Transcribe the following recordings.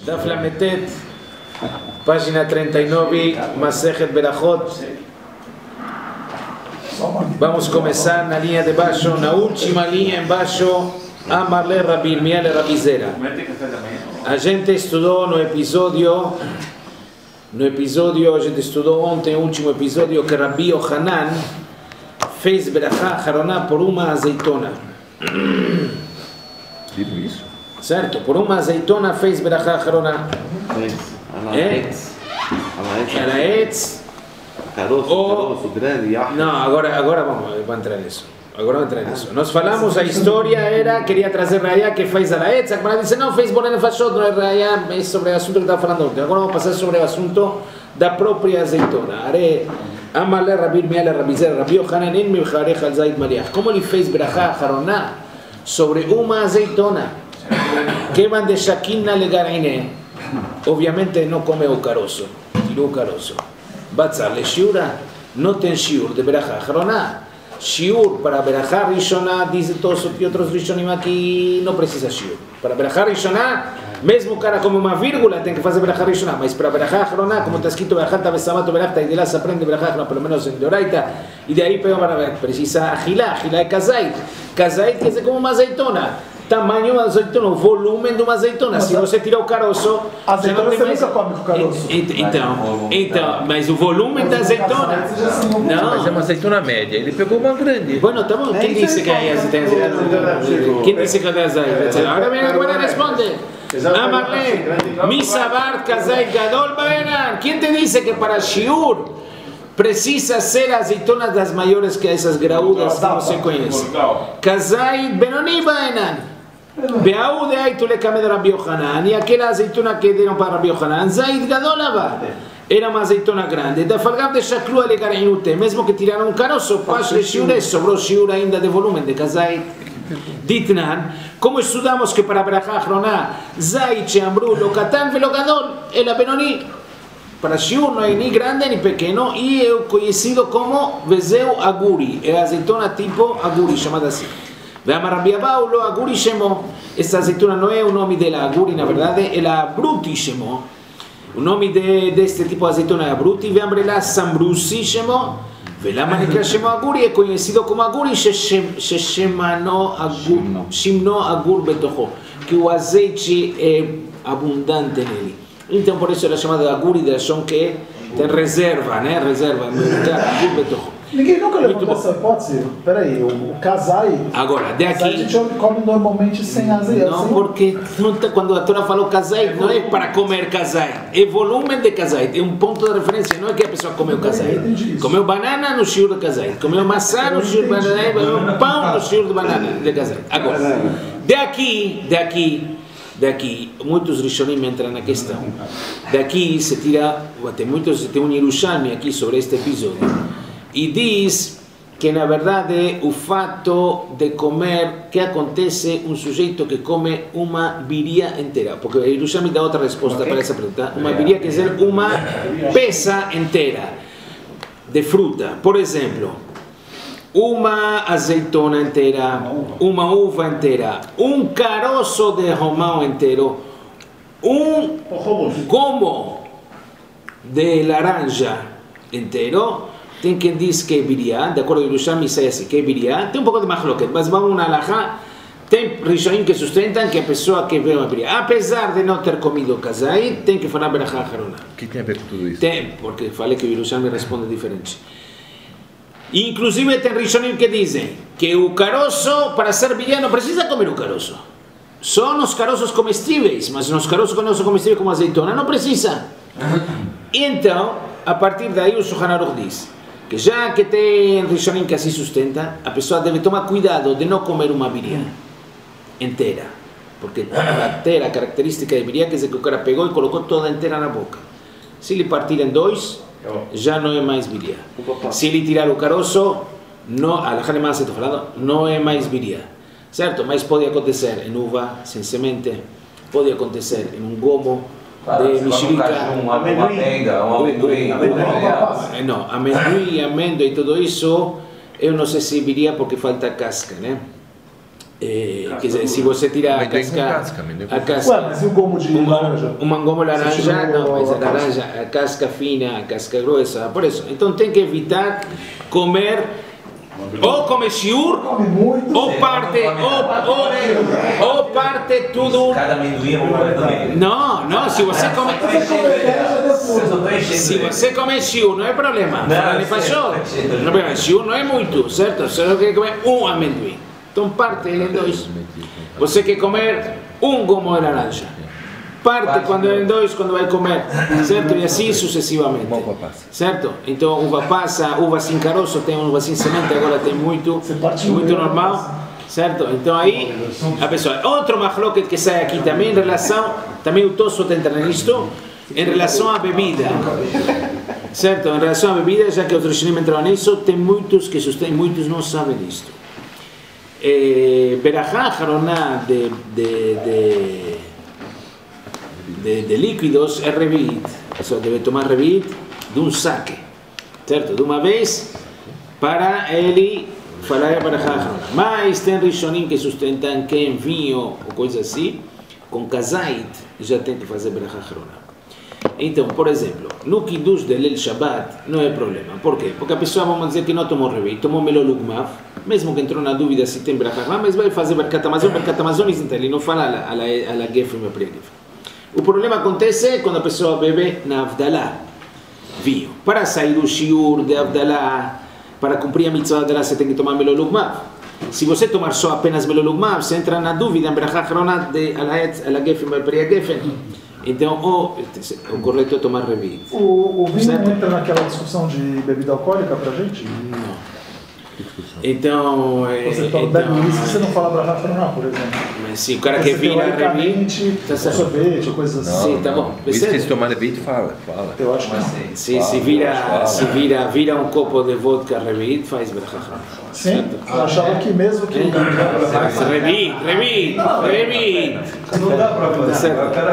Daf Lametet, página 39, Masechet Berachot. Vamos começar na linha de baixo, na última linha embaixo, Amarle Rabi Irmia le Rabizera. A gente estudou no episódio, a gente estudou ontem, o último episódio, que Rabi Yohanan fez Berachá Haroná por uma azeitona. Isso? Certo? Por uma azeitona fez Berachá Haroná. Era Etz. Caroço grande. Não, agora vamos entrar nisso. Nós falamos, a história era, queria trazer Raya que fez a Etz, a disse, não, fez Borene Fashot, não é Raya, é sobre o assunto que estava falando ontem. Agora vamos passar sobre o assunto da própria azeitona. Amalé Rabir Miala Rabizer, Rabi Yohanan in Mivcharecha al Zaid Maliach. Como ele fez Berachá Haroná sobre uma azeitona? Que van de Shakina Legarine. Obviamente não comeu o caroço, tirou o caroço. Batzar le Shiura, não tem Shiur de Berachá Haroná. Shiur para Berachá Rishoná, dizem todos os outros Rishonim aqui, não precisa Shiur. Para Berachá Rishoná, mesmo o cara come uma vírgula, tem que fazer Berachá Rishoná, mas para Berachá Haroná, como está escrito Berachá Tavesamat Berachá, e de lá se aprende Berachá Haroná, pelo menos em Doraita, e de aí pega para ver, precisa Agilá é Kazait. Kazait quer dizer como uma azeitona. Tamanho da azeitona, o volume de uma azeitona. Se você tirar o caroço, azeitona você nunca come com o caroço. Então, mas o volume da azeitona. Não, mas é uma azeitona média. Ele pegou uma grande. Bueno, tá bom. Quem disse que é azeitona? Quem disse que é azeitona? Agora vem agora responde. Amarle, Misabar, Kazait, Gadol, Baenan. Quem te disse que para Shiur precisa ser azeitonas das maiores que essas graúdas que você conhece? Kazait, Benoni, Baenan. Beau de aí tu le came de Rabi Yohanan, e aquela azeitona que deram para Rabi Yohanan, Zaid Gadolava, era uma azeitona grande. Da falgam de Shaklu Alegarinute, mesmo que tiraram um caroço, Pash le Shiure, sobrou Shiur ainda de volume de Kazait. Ditnan, como estudamos que para Berachá Haroná, Zaid Sheamru, lo Katan ve lo Gadol, ela Benoni. Para Shiur não é nem grande nem pequeno, e é conhecido como Vezeu Aguri, é azeitona tipo Aguri, chamada assim. Veamos Rabbi Abau, lo Aguri Shemo. Esta azeitona não é o nome dela, Aguri, na verdade, é a Bruti Shemo. O nome deste tipo de azeitona é Bruti, veamos lá Sambrusi Shemo. Velama Nekra Shemo Aguri é conhecido como Aguri, Shemano Agur Betocho, que o azeite é abundante nele. Então, por isso ela é chamada de Aguri, de som que tem reserva, né? Reserva, Agur Betocho. Ninguém nunca levantou essa hipótese. Peraí, o casai. Agora, daqui. A gente come normalmente sem azeite. Não, porque quando a Torá falou casai, não é para comer casai, é volume de casai, é um ponto de referência, não é que a pessoa comeu casai. Comeu banana no shiur de casai, comeu maçã no shiur de banana, comeu pão no shiur de banana de casai. Agora, daqui, muitos Rishonim entram na questão. Daqui se tira, tem um Yerushalmi aqui sobre este episódio. E diz que na verdade o fato de comer, que acontece um sujeito que come uma viria inteira, porque o Yerushalmi dá outra resposta para essa pergunta. Uma viria quer dizer uma peça inteira de fruta, por exemplo, uma azeitona inteira, uma uva inteira, um caroço de romão inteiro, um gomo de laranja inteiro. Tem quem diz que é viria, de acordo com o Yerushalmi sai assim, que é viria. Tem um pouco de mahloket, mas vamos na alahá. Tem Rishonim que sustentam que a pessoa que vê uma viria, apesar de não ter comido kazai, tem que falar Berachá Haroná. O que tem a ver com tudo isso? Tem, porque falei que o Yerushalmi responde diferente. Inclusive tem Rishonim que dizem que o caroço, para ser viria, não precisa comer o caroço. Só os caroços comestíveis, mas os caroços que não são comestíveis como azeitona, não precisa. Então, a partir daí o Shulchan Aruch diz que já que tem Rishonim que assim sustenta, a pessoa deve tomar cuidado de não comer uma viria inteira, porque a característica de viria quer dizer que o cara pegou e colocou toda inteira na boca. Se ele partir em dois, já não é mais viria. Se ele tirar o caroço, não é mais viria, certo? Mas pode acontecer em uva sem semente, pode acontecer em um gomo de mexerica, amendoim e tudo isso, eu não sei se viria porque falta casca, né? quer dizer, se você tirar a casca, ué, mas e o gomo de laranja? Um gomo laranja, não, mas a laranja, a casca fina, a casca grossa, por isso. Então tem que evitar comer, ou comer shiur, ou parte tudo. Cada amendoim é uma amendoim. Não, se você come shiur, não é problema. Não faz show. Não é problema, shiur não é muito, certo? Você quer comer um amendoim. Então parte ele em dois. Você quer comer um gomo de laranja. Parte quando é em dois, quando vai comer, certo? E assim sucessivamente. Certo? Então uva passa, uva sem caroço, tem uva sem semente, agora tem muito normal. Certo? Então aí a pessoa. Outro mahloket que sai aqui também em relação, também o Tosfot entra nisto, em relação à bebida. Certo? Em relação à bebida, já que outros chineses entraram nisso, tem muitos que sustentam, muitos não sabem isto. Berachá Haroná de líquidos é revit. A pessoa deve tomar revit de um saque, certo? De uma vez, para ele falar a Berachá Haroná. Mas tem rishonim que sustentam que em vinho ou coisa assim, com kazait, já tem que fazer Berachá Haroná. Então, por exemplo, no Kiddush de Leil Shabbat não é problema. Por quê? Porque a pessoa, vamos dizer que não tomou revit, tomou melolugmav, mesmo que entrou na dúvida se tem Berachá Haroná, mas vai fazer Berkat Hamazon, ele não fala a la Gefen e a Priya Gefen. O problema acontece quando a pessoa bebe na Avdalá, vinho. Para sair do shiur de Avdalá, para cumprir a mitzvah de Avdalá, você tem que tomar melolugmav. Se você tomar só apenas melolugmav, você entra na dúvida em Berachá Haroná de a la Gefen e a Priya Gefen. Então, o correto é tomar revit. O vinho não entra naquela discussão de bebida alcoólica pra gente? Não. Então, você bebe uísque, você não fala Berachá Haroná, por exemplo. Mas se o cara quer vir a revit, sorvete, coisas assim. Sim, tá bom. Se tomar revit, fala. Eu acho que não. Se vira um copo de vodka revit, faz Berachá Haroná. Sim, eu achava que mesmo que... Revit. Não dá pra fazer.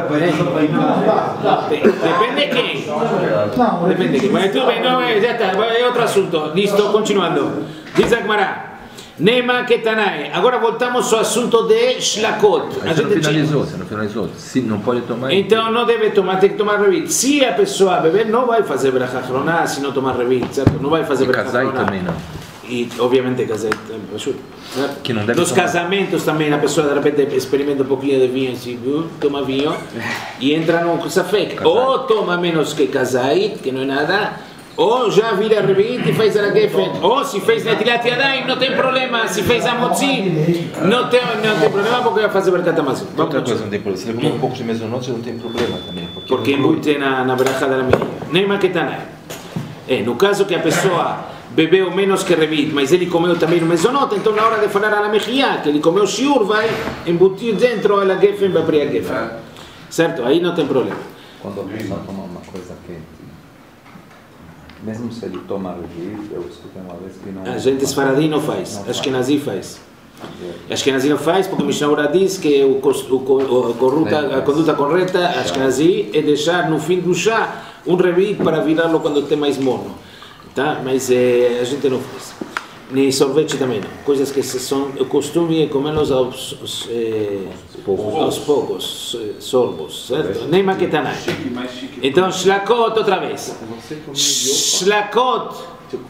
Depende de quem. Não, Depende de quem. Mas tudo bem, não, já está, é outro assunto. Listo, continuando. Diz a Gemara. Nema Ketanai. Agora voltamos ao assunto de Shlakot. Você não finalizou. Se não pode tomar. Então não deve tomar, tem que tomar revit. Se a pessoa beber, não vai fazer Berachá Haroná se não tomar revit, certo? Não vai fazer Berachá Haroná. Casai também não. E obviamente casai, que não deve nos tomar. Casamentos também a pessoa de repente experimenta um pouquinho de vinho assim, toma vinho e entra num safek. Ou toma menos que casai, que não é nada, ou já vira revit e faz a gefen. Ou se fez netilat yadayim, não tem problema. Se fez amotzi, não tem problema porque vai fazer Berkat Hamazon. Outra coisa não tem problema. Se ele um pouco de mesonote, não tem problema também. Porque embute na Berachá da minha. Nema Ketanai. No caso que a pessoa bebeu menos que revit, mas ele comeu também no mesonot, então na hora de falar a la mechia, que ele comeu shiur, vai embutir dentro a la gefen, a priya gefen. Certo? Aí não tem problema. Quando a pessoa toma uma coisa quente, mesmo se ele toma revit, eu escutei uma vez que não... A gente esfaradi não faz, Ashkenazi faz. Ashkenazi não faz porque o Mishnah Ora diz que a conduta correta Ashkenazi é deixar no fim do chá um revit para virá-lo quando tem mais morno. Tá? Mas a gente não faz. Nem sorvete também não. Coisas que são o costume é comê-los aos poucos, sorbos, certo? Nem maquetanai. Então, Shlakot outra vez. Shlakot,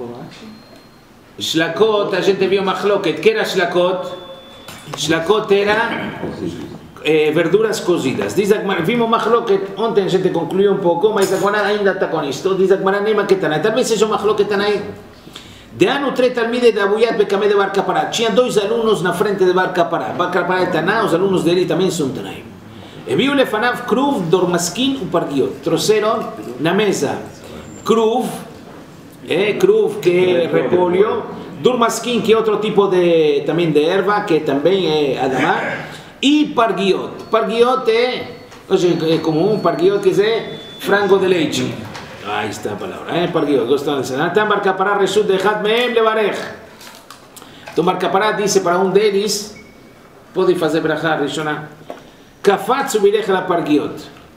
a gente viu Machloket. Que era Shlakot? Shlakot era verduras cozidas. Diz a Gemara, vimos Machloket, ontem a gente concluiu um pouco, mas agora ainda está com isto. Diz a Gemara, nem maquetanai. Talvez seja Machloket Tanai. De ano 3 Talmide de Abuyat Bekamé de Bar Kapará. Tinha 2 alunos na frente de Bar Kapará. Bar Kapará é Taná, os alunos dele também são Tanaim. E viu Lefanav Kruv, Dormaskin e Pargiot. Trouxeram na mesa Kruv, Kruv que é repolho, Dormaskin que é outro tipo de, também de erva, que também é Adamá, e Pargiot. Pargiot é comum, Pargiot quer dizer frango de leite. Ahí está la palabra, Pargiot, gostam de dizer. Natan Bar Kapará Reshut de Had Mehem Levarech. Então Bar Kapará disse para um deles, pode fazer brachá Rishonah, Kafatz Ubilech la Pargiot.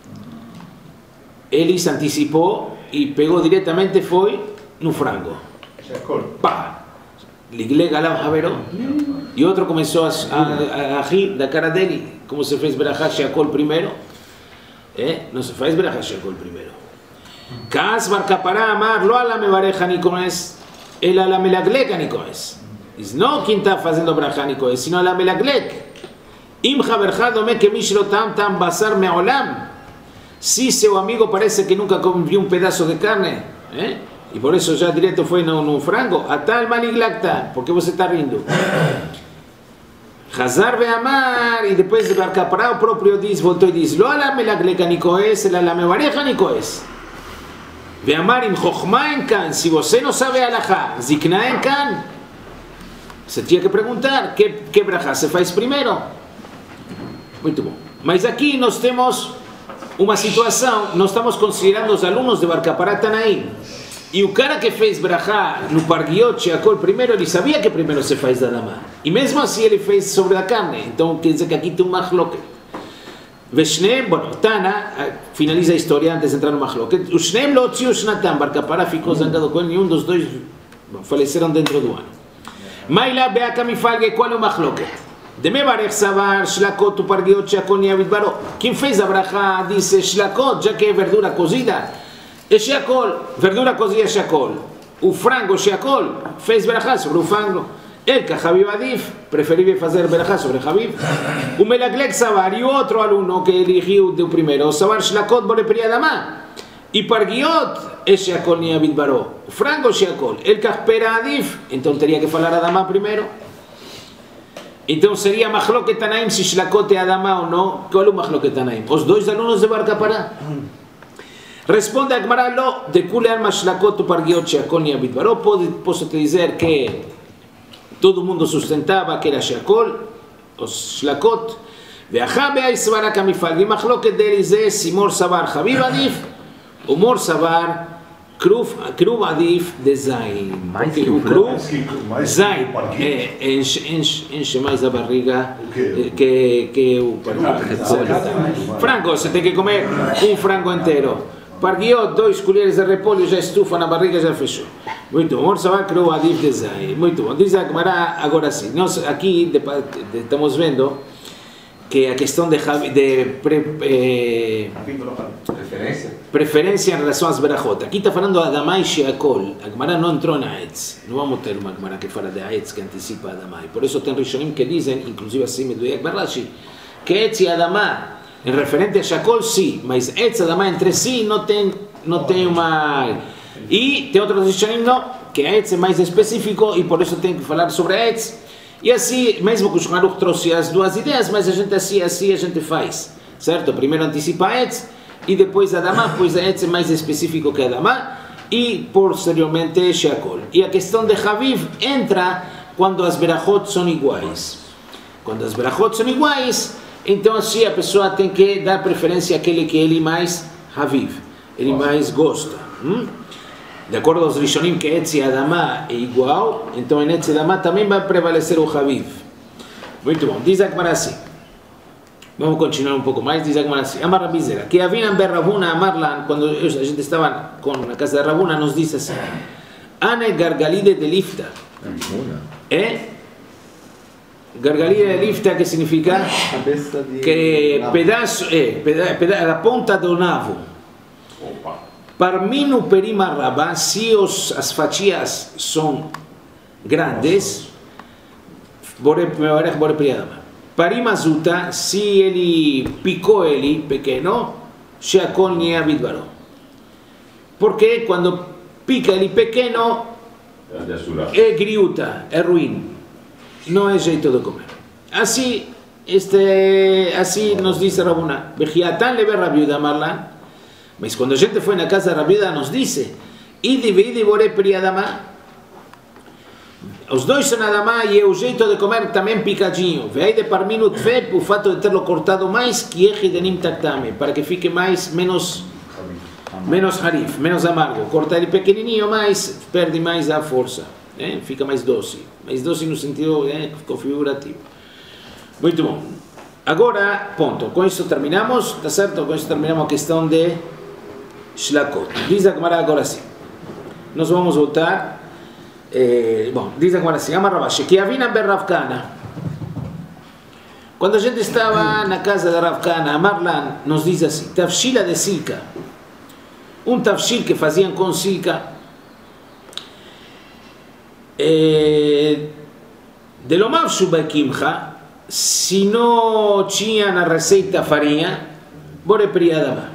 Ele se antecipou e pegou diretamente, foi no frango. Pá! Ligleg alav havero. Y otro comenzó a agir la cara de él. ¿Cómo se fez berajá sheakol primero? No se fez berajá sheakol primero. Kas bar kapará amar, lo ala me bareja ni comes, el ala melagleg ni comes. Dice, no quien está haciendo berajá ni comes, sino ala melagleg. Im haberja dome que mishlo tam tam basar meolam. Si su amigo parece que nunca comió un pedazo de carne, y por eso ya directo fue en un frango, a tal maniglacta, porque vos está rindo. Hazar ve amar, y después de Barcapará propio dice, voltó y dice, lo ala melaglega ni coes, el ala me bareja ni coes. Ve amar im jochma en can, si vos no sabe alajá, zikna en can, se tiene que preguntar, ¿qué braja se faz primero? Muy bom. Mas aquí nós temos uma situação, nós estamos considerando os alunos de Barcapará Tanaim. E o cara que fez brachá no Pargiot Sheakol primeiro, ele sabia que primeiro se faz da Adamá. E mesmo assim ele fez sobre a carne. Então quer dizer que aqui tem um machloket. Veshneem, bueno, Tana finaliza a história antes de entrar no machloket. O Shneem lo tziu shnatam, Barcapará ficou zangado com ele, nenhum dos dois faleceram dentro do ano. Maila beaka mifalge, qual é o machloket? De me barech savar shlakot upargiot sheakol niavit baro. Quem fez a brachá disse shlakot, já que é verdura cozida. É sheakol, verdura cozida é sheakol. O frango sheakol fez brachá sobre o frango. El que Habib Adif preferível fazer brachá sobre Habib. O melagleg savar e outro aluno que eligiu do primeiro savar shlakot bore priadamá. E pargiot é sheakol niavit baro. O frango sheakol. El que espera Adif, então teria que falar Adamá primeiro. Então seria machloket Tanaim se shlakot é Adamá ou não? Qual é o machloket Tanaim? Os dois alunos de Barcapará. Responde a Gemara lo de kule alma shlakot upargiot sheakol niavit baro. Posso te dizer que todo mundo sustentava que era sheakol, os shlakot. Ve'achá be'aisvara kamifal. E machloket deles é simor savar Habib Adif, ou mor savar Kruv Adif de Zain. Porque o Kruv, Zain, enche mais a barriga que o frango. Você tem que comer um frango inteiro. Pargiot, 2 colheres de repolho, já estufa na barriga, já fechou. Muito bom. Vamos falar Kruv Adif de Zain. Muito bom. Diz a Gemara agora sim. Nós aqui estamos vendo que a questão de preferência em relação às berachot. Aqui está falando Adamá e Sheakol. A Gemara não entrou na Aetz. Não vamos ter uma Gemara que fala de Aetz, que antecipa Adamá. E por isso tem Rishonim que dizem, inclusive assim me doía Barlashi, que Aetz e Adamá, em referente a Sheakol, sim, mas Aetz e Adamá entre si não tem uma... E tem outros Rishonim não, que Aetz é mais específico e por isso tem que falar sobre Aetz. E assim, mesmo que o Shulchan Aruch trouxe as duas ideias, mas a gente assim a gente faz, certo? Primeiro antecipa a Etz e depois a Adamá, pois a Etz é mais específico que a Adamá e posteriormente Sheakol. E a questão de Habib entra quando as berachot são iguais. Quando as berachot são iguais, então assim a pessoa tem que dar preferência àquele que ele mais Habib, ele mais gosta. De acordo aos Rishonim que Etz e Adamá é igual, então em Etz e Adamá também vai prevalecer o Habib. Muito bom, diz a Gemara assim. Vamos continuar um pouco mais, diz a Gemara assim. Amar Rabizera, que Avinan ben Ravuna Amarlan, quando a gente estava na casa de Ravuna, nos diz assim: Ane gargalide de lifta. Gargalide de lifta, que significa que pedaço, a ponta do nabo. Parminu perima rabá, se as fatias são grandes, bore priadama. Parima zuta, se ele picou ele pequeno, sheakol niavit baro. Porque quando pica ele pequeno, é griuta, é ruim, não é jeito de comer. Assim nos diz Rabuna, Bejiatan leve Rabiuda Marlan. Mas quando a gente foi na casa da Rabida, nos disse, Idi bore priadamá. Os dois são Adamá e é o jeito de comer também picadinho. Vei de parminu tfep, o fato de tê-lo cortado mais, que é de nimtaktame, para que fique menos harif, menos amargo. Cortar ele pequenininho, mais perde mais a força, fica mais doce no sentido configurativo. Muito bom. Agora, ponto. Com isso terminamos, tá certo? Com isso terminamos a questão de Shlakot. Diz a Gemara agora sim. Nós vamos voltar Bom, diz agora assim, Amar Ravashi, que Avina ben Rav Kana. Quando a gente estava na casa de Rav Kana, Amarlan nos diz assim, tafshila de silka. Tafshil que faziam com silka. De lo mafshu bakimcha, se não tinha na receita farinha, bore priadama.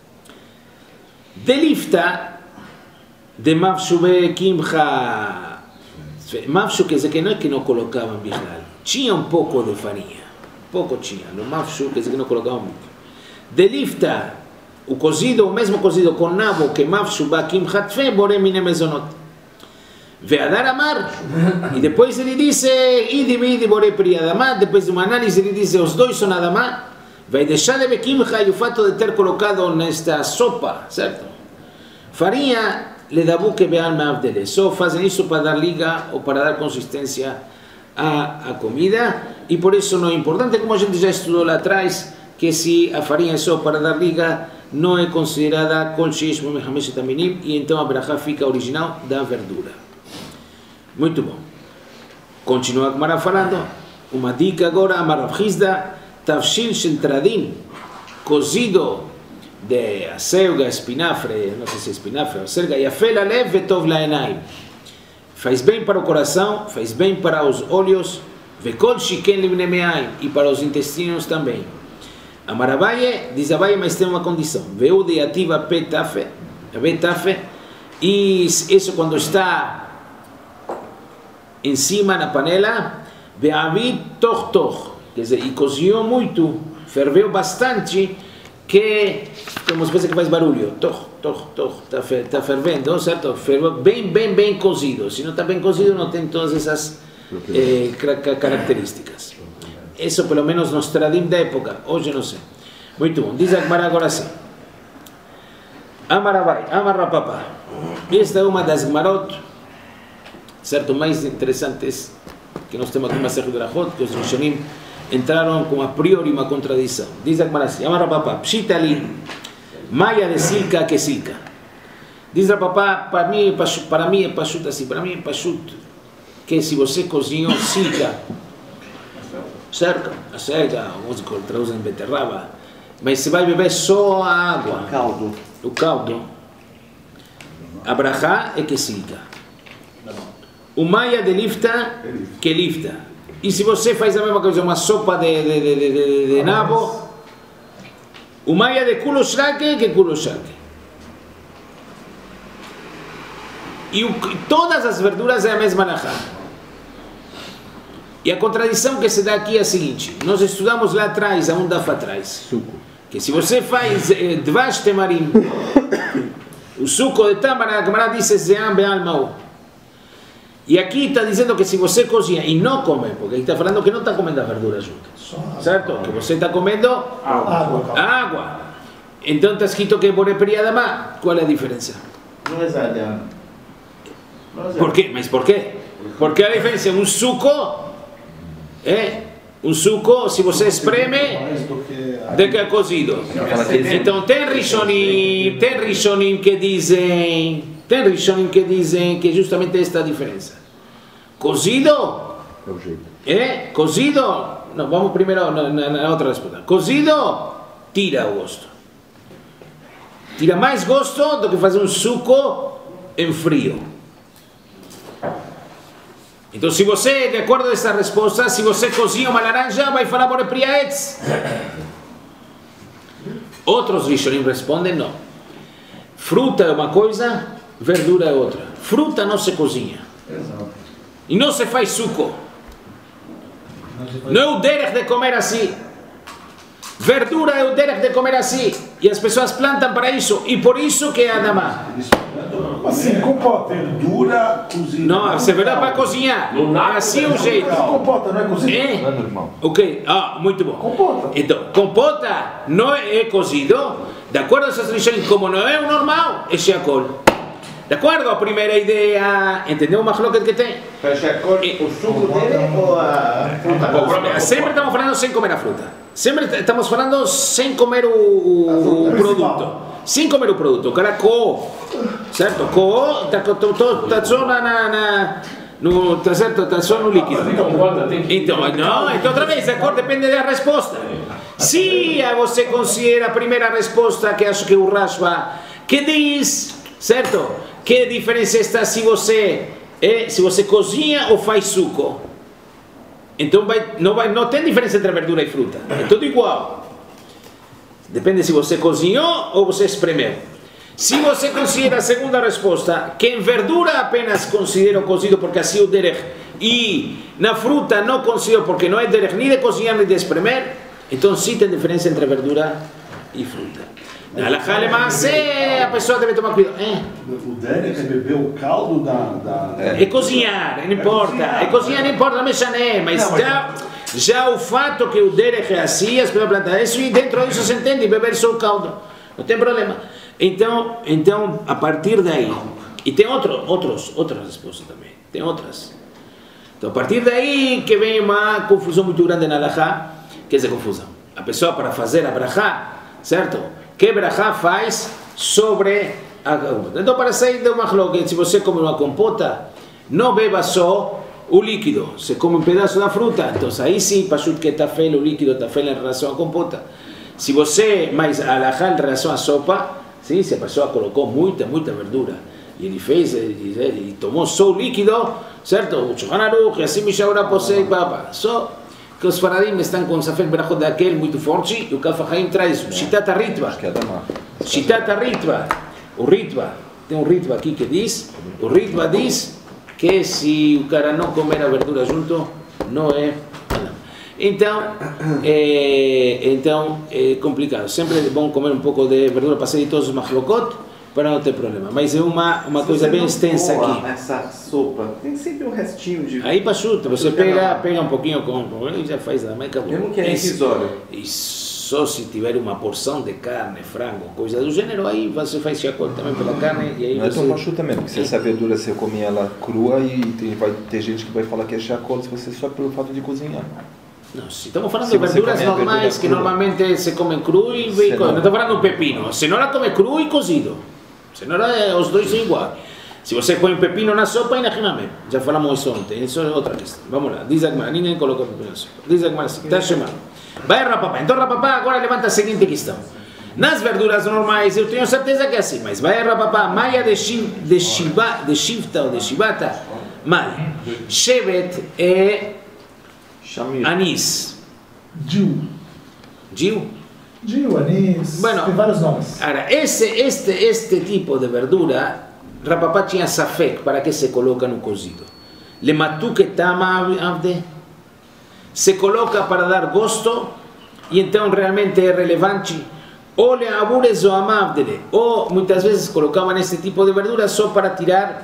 De lifta, de mafshu bakimcha, mafshu quer dizer que não é que não colocavam bihlal, tinha pouco de farinha, pouco tinha, lo mafshu quer dizer que não colocavam muito. De lifta, o cozido, o mesmo cozido com nabo que mafshu bakimcha tfe, bore mine mezonot. Veadar Amar, e depois ele disse Idi Bore Priadamá, depois de uma análise ele disse os dois são Adamá, vai deixar de Bekimcha e o fato de ter colocado nesta sopa, certo? Farinha le dabu que beal meavdele, só fazem isso para dar liga ou para dar consistência à comida, e por isso não é importante, como a gente já estudou lá atrás, que se a farinha é só para dar liga, não é considerada Kol Sheish Mechamesh Taminim, e então a brachá fica original da verdura. Muito bom. Continua a Gemara falando. Uma dica agora, Amar Rav Hizda, tafshil shel tradim, cozido de acelga, espinafre, não sei se é espinafre, acelga, yafé lalev vetov laenaim. Faz bem para o coração, faz bem para os olhos, vekol shiken livnei me'aim, e para os intestinos também. Amar Abaye, diz Abaye, mas tem uma condição. Veu de ativa petafe, e isso quando está em cima na panela, ve'avid toch, quer dizer, e cozinhou muito, ferveu bastante, que tem uma espécie que faz barulho, toch, está fervendo, certo? Ferveu bem cozido, se não está bem cozido não tem todas essas características. Isso pelo menos nos tradim da época, hoje não sei. Muito bom, diz a Gemara agora sim. Amar Abai, Amar Rapapá, esta é uma das Gemarot, certo, mais interessantes que nós temos aqui na Masechet Berachot, que os Rishonim entraram com a priori uma contradição. Diz a Gemara assim, Amar Rapapá, pshitali, maia de silka que silka. Diz Rapapá, para mim é pashut assim, para mim é pashut, que se você cozinhou silka, certo, a cega, alguns traduzem beterraba, mas você vai beber só a água, o caldo, a brachá é que silka. O maia de lifta, que lifta. E se você faz a mesma coisa, uma sopa de nabo, o maia de kulo shrake, que kulo shrake. E todas as verduras é a mesma nahá. E a contradição que se dá aqui é a seguinte, nós estudamos lá atrás, a um daf atrás, que se você faz dvash temarim, o suco de tâmara, a Gemara diz ze'am be'al ma'u. E aqui está dizendo que se você cozinha e não come, porque ele está falando que não está comendo a verdura junto, certo? Que você está comendo água. Então está escrito que é bore priadamá. Qual é a diferença? Não é zalhão. Por quê? Mas por quê? Porque a diferença é um suco, se você espreme, de que é cozido. Então tem rishonim que dizem que é justamente esta a diferença. Cozido cozido, não, vamos primeiro na outra resposta. Cozido tira o gosto, tira mais gosto do que fazer um suco em frio. Então se você, de acordo com essa resposta, se você cozinha uma laranja, vai falar por priaetz. Outros rishonim respondem não. Fruta é uma coisa, verdura é outra. Fruta não se cozinha. E não se faz suco. Não é o derech de comer assim. Verdura é o derech de comer assim. E as pessoas plantam para isso. E por isso que é Adamá. Assim, compota. Verdura cozida. Não, você verá para cozinhar. É assim o jeito. Compota, não é cozido? Não é normal. Ok, muito bom. Compota. Então, compota não é cozido. De acordo a essas lições, como não é o normal, é sheakol. De acordo? A primeira ideia, entendeu o machloket que tem? O suco dele ou a fruta? Sempre estamos falando sem comer a fruta. Sempre estamos falando sem comer o produto. sem comer o produto. O cara coou, certo? Coou, está só tá certo? Está só no líquido. Então, não, então outra vez, depende da resposta. Se você considera a primeira resposta, que acho que o Rashba, que diz, certo? Que diferença está se você cozinha ou faz suco? Então não tem diferença entre verdura e fruta, é tudo igual. Depende se você cozinhou ou você espremeu. Se você considera a segunda resposta, que em verdura apenas considero cozido porque assim o derech, e na fruta não considero porque não é derech nem de cozinhar nem de espremer, então sim tem diferença entre verdura e fruta. Na halakha lema'aseh, a pessoa deve tomar cuidado. O derech é beber o caldo da... É cozinhar, não importa. É cozinhar, não importa, não me chané, mas já o fato que o derech é assim, as pessoas plantam isso e dentro disso se entende beber só o caldo. Não tem problema. Então a partir daí, e tem outras respostas também, tem outras. Então a partir daí que vem uma confusão muito grande na halakha. Que é essa confusão? A pessoa para fazer a brachá, certo? Que brachá faz sobre a compota? Então para sair de uma machloket, se você come uma compota, não beba só o líquido, você come um pedaço da fruta, então aí sim, pashut que está feio o líquido, está feio em relação à compota. Se você, mas a halakha em relação à sopa, sim, se a pessoa colocou muita verdura, e ele fez, e tomou só o líquido, certo? O Shulchan Aruch, e assim Mishaura Posei, papa, só que os faradim estão com o Sefer Berachot daquele muito forte, e o Kaf HaChaim traz o Shitat HaRitva. Shitat HaRitva. O Ritva, tem um Ritva aqui que diz, o Ritva diz que se o cara não comer a verdura junto, não é... Então é complicado. Sempre é bom comer um pouco de verdura para sair de todos os machlokot, para não ter problema. Mas é uma coisa bem extensa aqui. Essa sopa tem sempre um restinho de... Aí pachuta, você pega um pouquinho e já faz a mais acabou. Eu não quero irrisório. E só se tiver uma porção de carne, frango, coisa do gênero, aí você faz chacota também pela carne e aí não você... é tão pachuta mesmo, porque se essa verdura você come ela crua e vai ter gente que vai falar que é chacota se você só pelo fato de cozinhar. Não, se estamos falando de verduras normais que normalmente se comem cru e bacon, não estamos falando de pepino. Cenoura come cru e cozido. Cenoura, os dois são iguais. Se você põe um pepino na sopa, imagina-me. Já falamos isso ontem, isso é outra questão. Vamos lá, diz a Gemara, ninguém colocou pepino na sopa. Diz a Gemara assim, está chamando. Vai Rapapá. Então Rapapá agora levanta a seguinte questão. Nas verduras normais, eu tenho certeza que é assim, mas vai Rapapá, maia de shivta ou de shivata, maia. Shevet é... Anis. Diu, anis, bueno, tem vários nomes. Ahora, este tipo de verdura, Rapapá tinha safek, para que se coloca no cozido. Le matuque tama avde, se coloca para dar gosto, e então realmente é relevante, ou le abures o amavdele, ou muitas vezes colocavam este tipo de verdura só para tirar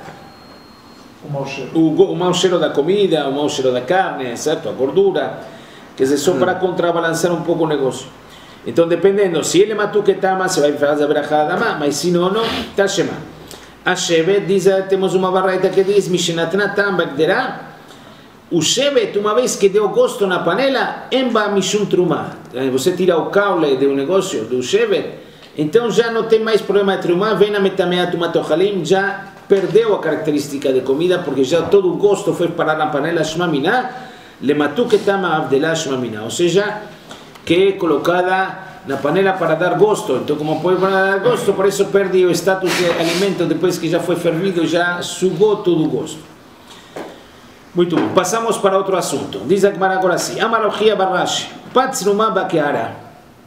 o mau cheiro da comida, o mau cheiro da carne, certo? A gordura, quer dizer, só para contrabalançar um pouco o negócio. Então, dependendo, se ele matou que tama, você vai fazer a brachá da má, mas se não, está chamando. A Shevet diz, temos uma barraita que diz, Mishnatnatam Bagderá, o Shevet, uma vez que deu gosto na panela, emba mishum trumá. Você tira o caule do negócio, do Shevet, então já não tem mais problema de trumá, vem na metamea tumatochalim, já perdeu a característica de comida, porque já todo o gosto foi parar na panela shmamina, le matou que tama avdelá shmamina, ou seja, que é colocada na panela para dar gosto. Então, como pode para dar gosto, por isso perde o status de alimento, depois que já foi fervido, já sugou todo o gosto. Muito bom, passamos para outro assunto. Diz a Gemara agora assim, Amarochia Barash, Patzrumá Bakeara.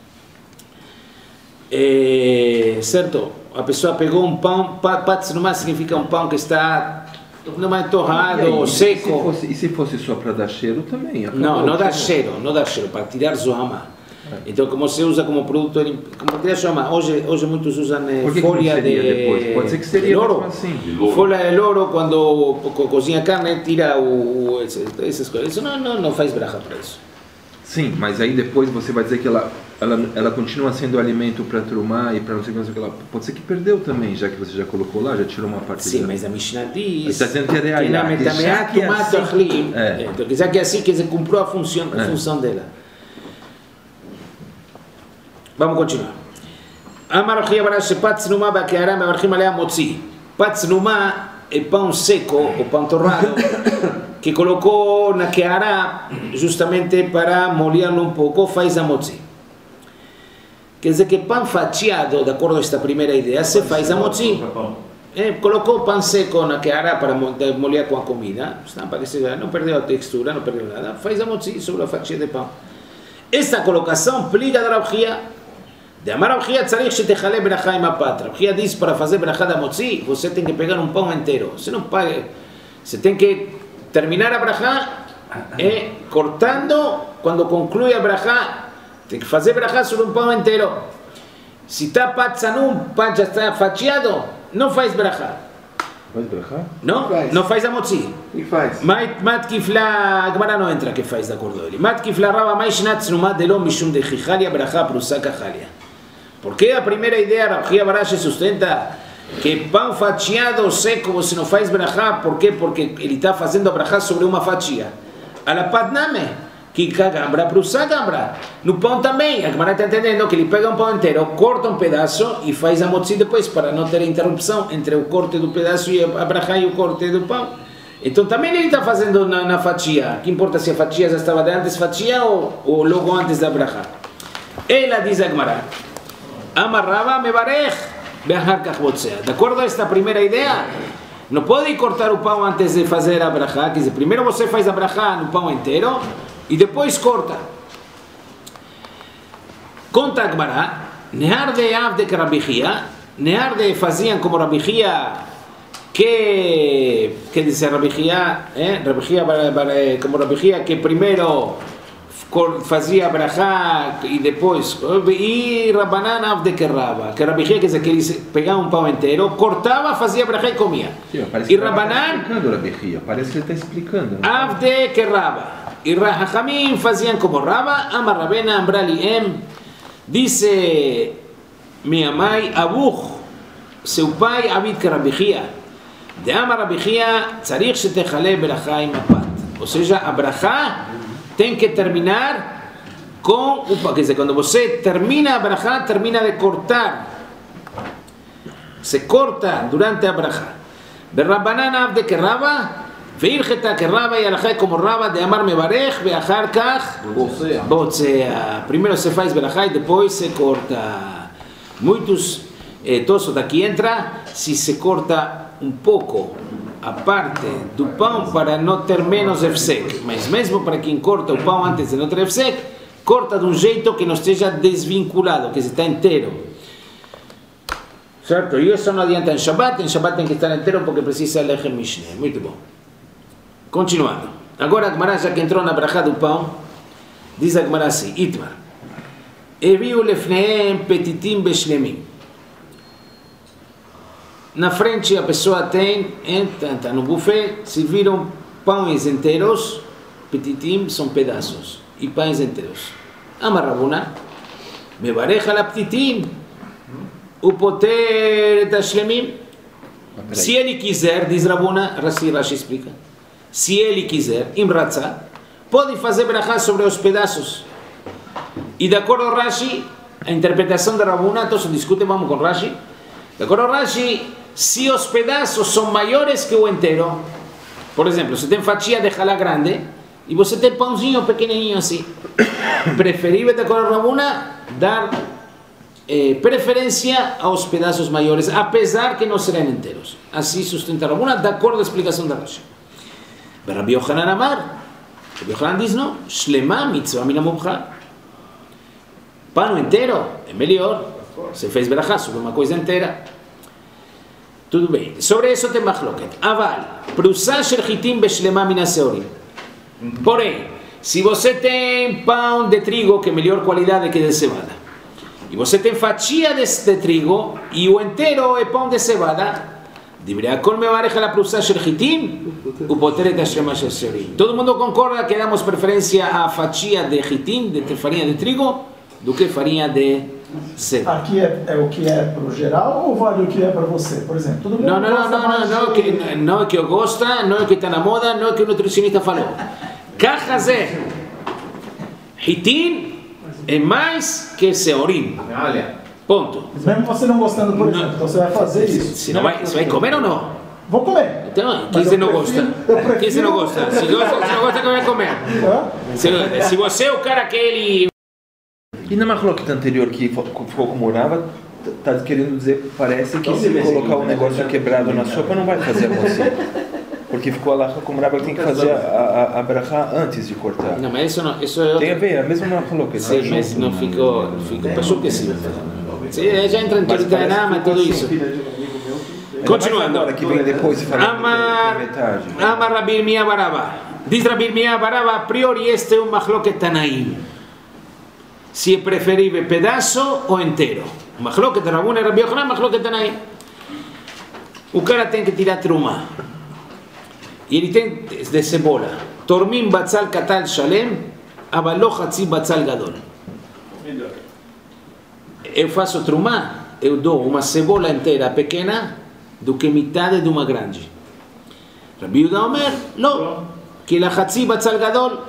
Certo? A pessoa pegou um pão, patzrumá significa um pão que está não é torrado ou seco. E se fosse só para dar cheiro também? Não dá cheiro, para tirar zoama. Então, como se usa como produto, como tirar zoama, hoje muitos usam folha de... Pode ser que seria louro. Assim. Folha de louro, quando cozinha carne, tira essas coisas. Isso não faz bracha para isso. Sim, mas aí depois você vai dizer que ela continua sendo alimento para trumar e para não sei o que ela pode ser que perdeu também, já que você já colocou lá, já tirou uma parte. Sim, mas a Mishnah diz está dizendo que é na metameat tomato achlim. Então, já que é assim, que se cumpriu a função dela. Vamos continuar. Amar Rav Chia Barashi, Pat Numa Bakeara, Mevarchim Alea Motzi. Pat Numa é pão seco, ou pão torrado, que colocou na Keara justamente para molhá-lo um pouco, faz a Motzi. Quer dizer que pão fatiado, de acordo com esta primeira ideia, se faz a Motzi. Colocou pão seco na Keara para molhar com a comida, para que não perdeu a textura, não perdeu nada, faz a Motzi sobre a fatia de pão. Esta colocação plica da Rav Chia. De Amar Rav Chia tzarich shetechaleh berachá im hapat. Rav Chia diz para fazer berachá da motzi, você tem que pegar um pão inteiro. Você não paga, você tem que terminar a berachá cortando, quando conclui a berachá, tem que fazer berachá sobre um pão inteiro. Se está pat sanum, pat já está fatiado, não faz berachá. Faz brachá? Não faz a motzi. E faz. Mat kifla, a Gemara não entra que faz de acordo ele. Mat kifla rava mais shnat numa delom mishum de chichalia berachá prusa kachalia. Porque a primeira ideia, Rav Chia Barashi sustenta que pão fatiado seco você não faz berachá. Por quê? Porque ele está fazendo a berachá sobre uma fatia. Alapat name, que gambra prusa gambra. No pão também, a Gemara está entendendo que ele pega um pão inteiro, corta um pedaço e faz a motzi depois, para não ter interrupção entre o corte do pedaço e a berachá e o corte do pão. Então também ele está fazendo na fatia. Que importa se a fatia já estava de antes fatia ou logo antes da berachá. Ela diz a Gemara, Amarrava mevarech beachar kach botzea. De acordo a esta primeira ideia, não pode cortar o pão antes de fazer a berachá. Quer dizer, primeiro você faz a berachá no pão inteiro e depois corta. Conta a Gemara, Nehar de Avde que Rabi Chia, Nehar de faziam como Rabi Chia, que diz Rabi Chia, como Rabi Chia, que primeiro fazia berachá e depois, e Rabanan Avde que Raba, que Rabi Chia, quer dizer que ele pegava um pão inteiro, cortava, fazia berachá e comia. Sim, e Rabanan, parece que ele está explicando. Avde que Raba. E Rahamim faziam como Raba, Amar Rabena Ambrali disse minha mãe, Abuch, seu pai, Abid que Rabi Chia. De Amar Rabi Chia, tzarich shetechaleh berachá im hapat. Ou seja, a berachá tem que terminar com o pão. Quer dizer, quando você termina a berachá, termina de cortar. Se corta durante a berachá. De Rabbanan Avde que Raba, veircheta que Raba e alachá como Raba, de Amar mevarech, veachar kach, botzea. Primeiro se faz berachá e depois se corta. Muitos, todos daqui entra, se corta um pouco a parte do pão para não ter menos efsek, mas mesmo para quem corta o pão antes de não ter efsek, corta de um jeito que não esteja desvinculado, que está inteiro. Certo? E isso não adianta em Shabbat tem que estar inteiro porque precisa lechem mishneh. Muito bom. Continuando. Agora a Gemara, já que entrou na brachá do pão, diz a Gemara assim, Itmar, Eviu lefnehem petitim beshlemim. Na frente a pessoa tem, está no buffet, serviram pães inteiros, petitim são pedaços, e pães inteiros. Amar Rabuna, mevarecha la petitim, o poter da shlemim. Se ele quiser, diz Rabuna, Rashi explica, se ele quiser, imratzah, pode fazer berachá sobre os pedaços. E de acordo com Rashi, a interpretação de Rabuna, todos discutem, vamos com Rashi, de acordo com Rashi, se os pedaços são maiores que o inteiro, por exemplo, você tem fatia de halá grande e você tem pãozinho pequenininho assim, preferível de acordo com Rabuna dar preferência aos pedaços maiores, apesar que não serão inteiros. Assim sustenta Rabuna, de acordo com a explicação da Rashi. Rabbi Yochanan Amar, Rabbi Yochanan diz não, Shlema mitzvah min hamubcha. Pão inteiro é melhor, você fez berachá sobre uma coisa inteira. Tudo bem. Sobre isso tem machloket. Aval, prusá shel chitim beshlema min haseorim. Porém, se você tem pão de trigo que é melhor qualidade que de cevada, e você tem fatia de trigo e o inteiro é pão de cevada, deveria comer a prusá shel chitim, o poter da shlema shel haseorim. Todo mundo concorda que damos preferência à fatia de chitim, de farinha de trigo, do que farinha de cevada. Aqui é o que é para o geral ou vale o que é para você? Por exemplo, todo mundo não é que eu gosto, não é que está na moda, não é que o nutricionista falou. Cajazé, hitim é mais que seorim. Olha, Ponto. Mesmo você não gostando, por exemplo, então você vai fazer isso. Se não vai, você vai comer ou não? Vou comer. Então, quem Mas você eu não prefiro- gosta? eu prefiro- Quem você não gosta? Se não gosta, que vai comer. Se você é o cara que ele... E na Mahlokit anterior que ficou com Morava, tá querendo dizer, parece que se colocar um negócio quebrado na sopa não vai fazer a mocinha. Porque ficou lá com Morava que tem que fazer a brachá antes de cortar. Não, mas isso é... Tem a ver, é a mesma Mahlokit. Sim, mas não ficou... Passou que sim. Já entra em Teritainá, mas tudo isso. Continuando. Agora que vem depois, Amar Rabi Irmia Baraba. Diz Rabi Irmia Baraba, a priori este é um Mahloket Tanaim. Se é preferível pedaço ou inteiro. Mahloket Rabuna e Rabi Yochanan, Mahloket Tanaim. O cara tem que tirar truma. E ele tem de cebola. Tormim batzal katal shalem, אבל לא חצי בצל גדול. Eu faço truma, eu dou uma cebola inteira pequena do que metade de uma grande. Rabi Yehuda Omer, não, que la חצי בצל גדול.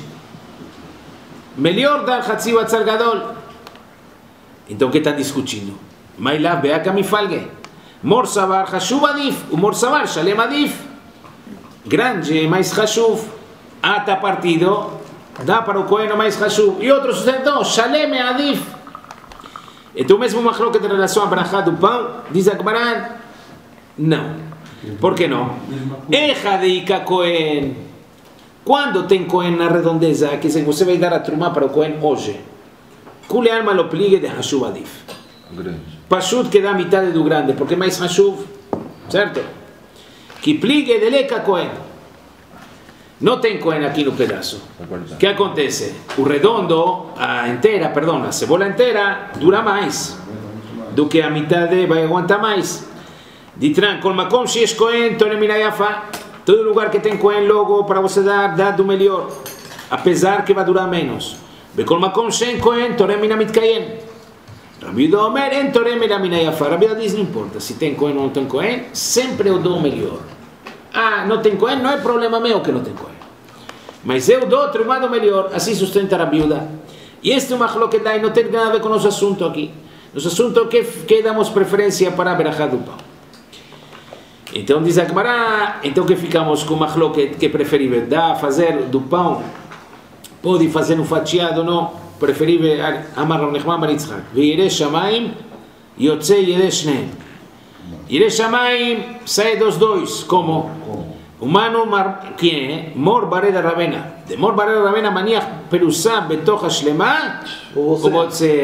Melhor dar חצי בצל גדול. Então o que estão discutindo? Mas lá, beaka mifalge. Mor savar חשוב עדיף, ומור savar שלם עדיף. Grande, mais חשוב. Ata partido, dá para o coeno mais חשוב. E outro sustentou, שלם עדיף. Então o mesmo Mahloket em relação à brachá do pão, diz a Gemara, não. Por que não? Echa de Ika Cohen. Quando tem Cohen na redondeza, quer dizer, você vai dar a trumá para o Cohen hoje. Kule alma lo pligue de Hashuv Adif. Pashut que dá metade do grande, porque é mais Hashuv, certo? Que pligue de Leka Cohen. Não tem Cohen aqui no pedaço. O que acontece? O redondo, a cebola inteira, dura mais do que a metade vai aguentar mais. Ditran, com makom sheyesh Cohen, tore minayafa. Todo lugar que tem Cohen logo para você dar, dá do melhor. Apesar que vai durar menos. Bekol makom she'en Cohen, tore minamitkayen. Rabi Yehuda Omer, en tore minayafa. Rabi Yehuda diz, não importa, se tem Cohen ou não tem Cohen, sempre eu dou o melhor. Ah, não tem Cohen, não é problema meu que não tem Cohen. Mas eu dou outro lado melhor, assim sustenta a Rabiuda. E este é uma Mahloket e não tem nada a ver com o nosso assunto aqui. Nosso assunto é que damos preferência para a berachá do pão. Então diz a Gemara, então que ficamos com Mahloket que é preferível dá fazer do pão, pode fazer um fatiado, não, preferível Amar Rav Nechman bar Yitzchak. Ve'yireh shamayim, yotze yireh shneim. Yireh shamayim, sai dos dois, como? Humano, quem é? Mor Bareda Ravena. De Mor Bareda Ravena, maniach perusá betoch hashlema, ou você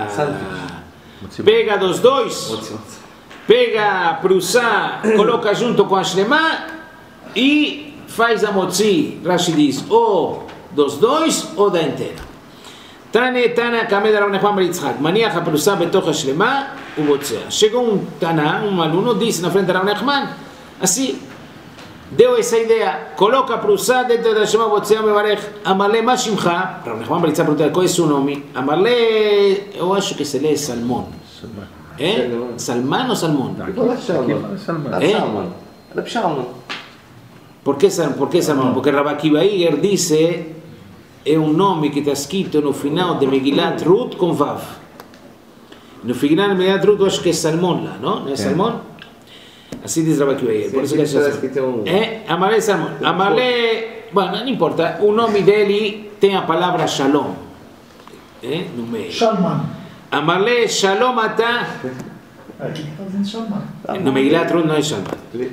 pega dos dois, pega a perusá, coloca junto com a shlema e faz a motzi. Rashi diz, ou dos dois ou da inteira. Tana Kamed Rav Nechman bar Yitzchak, maniach a perusá betoch hashlema, ou você. Chegou um aluno, disse na frente de Rav Nechman, assim, deu essa ideia, coloca para usar dentro da Shema Botzea Mevarech, Amarle Mashimcha, Rav Nechman bar Yitzchak pergunta qual é o seu nome, Amarle, eu acho que se lê Salmão. É? Salmão ou Salmão? Salmão. Por que Salmão? Porque Rav Akiva Eiger disse, é um nome que está escrito no final de Megilat Ruth com Vav. No final de Megilat Ruth eu acho que é Salmão lá, não? Não é Salmão? Assim diz Rav Akiva Eiger. Por isso que é Amarle Salmão. Amarle, bueno, não importa, o nome dele tem a palavra Shalom. No meio. Shalman. Amarle Shalom ata. Aqui está dizendo Shalman. No Megilat Ruth não é Shalom.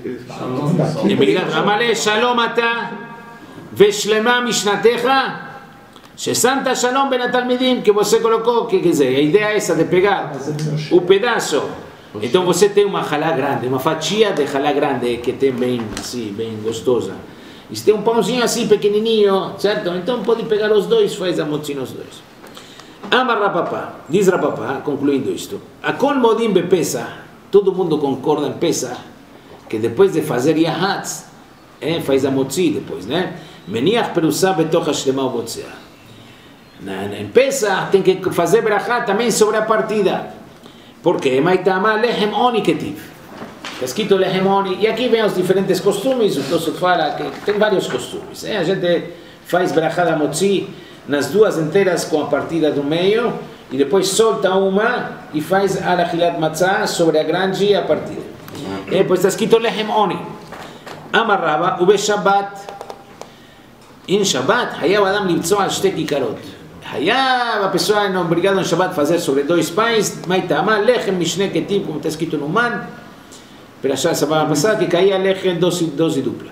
Amarle Shalom ata veshlema mishnatecha shesanta Shalom ben atalmidim, que você colocou, quer dizer, a ideia é essa de pegar o pedaço. Então você tem uma halá grande, uma fatia de halá grande que tem bem assim, bem gostosa. E se tem um pãozinho assim pequenininho, certo? Então pode pegar os dois, faz a motzi nos dois. Amar Rapapá, diz Rapapá, concluindo isto. A kol modim bepesa, todo mundo concorda em Pesach, que depois de fazer yahatz, faz a motzi depois, né? Meniach perusá betoch hashlema ubotzea. Em Pesach tem que fazer brachá também sobre a partida. Porque Maitama Lehem Oni Ketiv. Está escrito Lehem Oni. E aqui vem os diferentes costumes. O Tosfot fala que tem vários costumes. A gente faz brachá da motzi nas duas inteiras com a partida do meio e depois solta uma e faz a achilat matzah sobre a grande e a partida. E depois está escrito lechem oni. Amarrava, ube Shabbat. Em Shabbat, hayav adam libtzoa shte kikarot. Hayav, a pessoa é obrigada em Shabbat a fazer sobre 2 pães, maitama, lechem mishne ketiv, como está escrito no Man, para achar essa semana passada, que caía lechem dose dupla.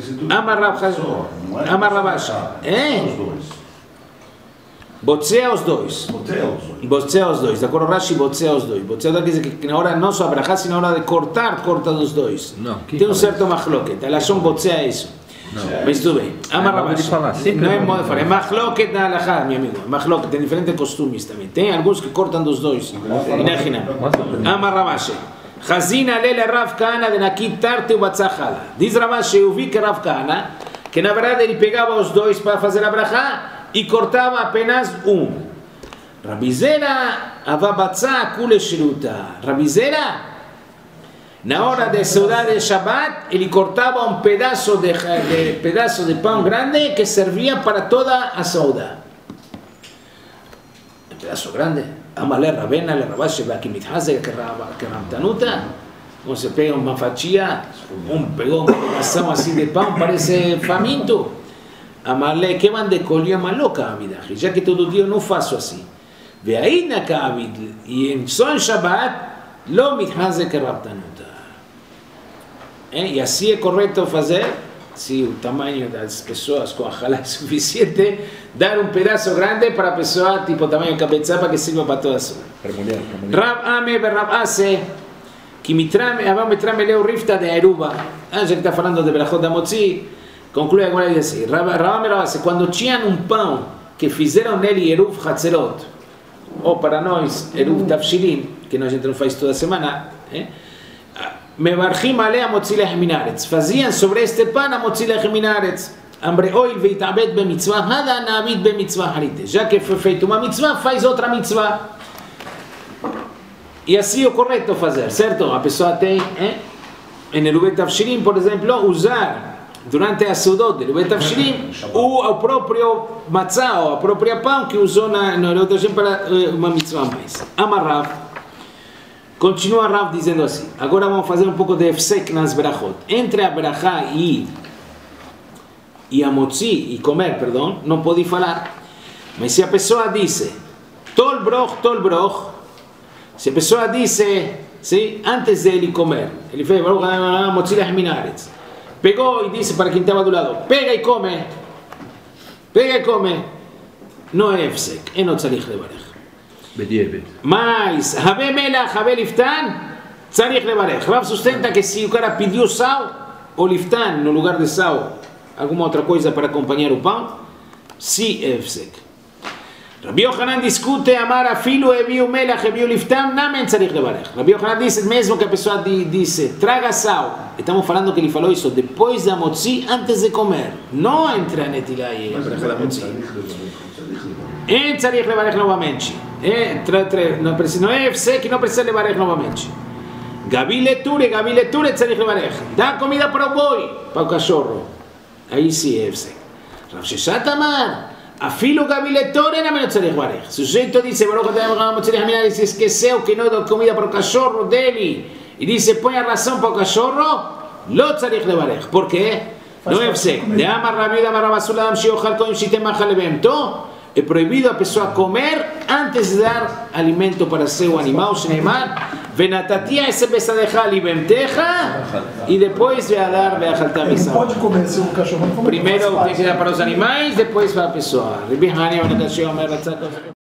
Amarravash. Botzea os dois. Botzea os dois. De acordo, Rashi botzea os dois. Botzea quer dizer que na hora não só abrahá, sino na hora de cortar, corta dos dois. Não, tem um certo machloket. Ela chama botzea é isso. Não. Mas tudo bem. Amarravash. Não é modo de falar. É machloket na alahá, meu amigo. Machloket. Tem diferentes costumes também. Tem alguns que cortam dos dois. Amarravash. Chazina lele Rav Kahana de Nakit Tarte Ubatzachada. Diz Ravash, eu vi que Rav Kahana, que na verdade ele pegava os dois para fazer a brachá e cortava apenas um. Rabi Zera avabatzah kule shiruta. Rabi Zera, na hora de saudar de Shabbat, ele cortava um pedaço de pão grande que servia para toda a saudá. Um pedaço grande. Amalé Ravena, le Ravash, que mithaze, que ramtanuta. Você pega uma fatia, pegou uma pedação assim de pão, parece faminto. Amalé, que van de colher uma louca a vida, já que todo dia eu não faço assim. Ve aí na Kavid, e só em Shabbat, lo mithaze que ramtanuta. E assim é correto fazer, se o tamanho das pessoas com a halá é suficiente, dar um pedaço grande para a pessoa, tipo tamanho cabeça, para que sirva para toda a sua. Rav Ame Rav Ase, que vamos entrar melhor rifta de Eruba. Já que está falando de Berachot da Motzi, conclui agora e diz assim: Rav Ame Rav Ase, quando tinham um pão que fizeram nele Eruv Hatzerot, ou para nós Eruv Tavshilin, que a gente não faz toda semana, מברכים עליה מוציא לחם מן הארץ. faziam sobre este pan a motzi lechem min haaretz. Amre oil veitabed bemitzvah, hada na'abid bemitzvah harite. Já que foi feita uma mitzvah, faz outra mitzvah. E assim é o correto fazer, certo? A pessoa tem, em Erubet Tavshilim, por exemplo, usar durante a Seudot de Erubet Tavshilim o próprio matzah, ou a própria pão que usou no Erubet Tavshilim para uma mitzvah mais. Amarrav. Continua Rav dizendo assim. Agora vamos fazer um pouco de efsek nas berachot. Entre a berachá e a motzi, e comer, perdão, não pode falar. Mas se a pessoa disse tol broch, se a pessoa disse, sim, antes de ele comer, ele fez motzi lechem min haaretz, pegou e disse para quem estava do lado, pega e come, não é efsek, é não tzarich levarech. Mas, Habe Melach, Habe Liftan, tzarich levarech. Rav sustenta que se o cara pediu sal ou liftan no lugar de sal, alguma outra coisa para acompanhar o pão, se é efsek. Rabbi Yochanan discute, amar afilu eviu melach, eviu liftan, namen tzarich levarech. Rabbi Yochanan diz, mesmo que a pessoa disse, traga sal, estamos falando que ele falou isso depois da motzi, antes de comer, não entre a netilá e a bracha da motzi. Em tzarich levarech novamente. Não é efsek, não precisa levarech novamente. Gabi leture, tzarich levarech. Dá comida para o boi, para o cachorro. Aí sim é efsek. Rav Sheshat amar, afilo gabi leture, não tzarich levarech. Se o sujeito diz, ele se esqueceu que não deu comida para o cachorro dele, e disse, põe a ração para o cachorro, lo tzarich levarech. Por quê? Não é efsek. De amar Rabi, amar Rabasulam, shiochal koim shitem machal lebemto. É proibido a pessoa comer antes de dar alimento para seu animal, Shneimar, venatatia esse besadeja libemteja, e depois vai dar veachalta misa. Pode comer se o cachorro não comer. Primeiro tem que dar para os animais, depois para a pessoa.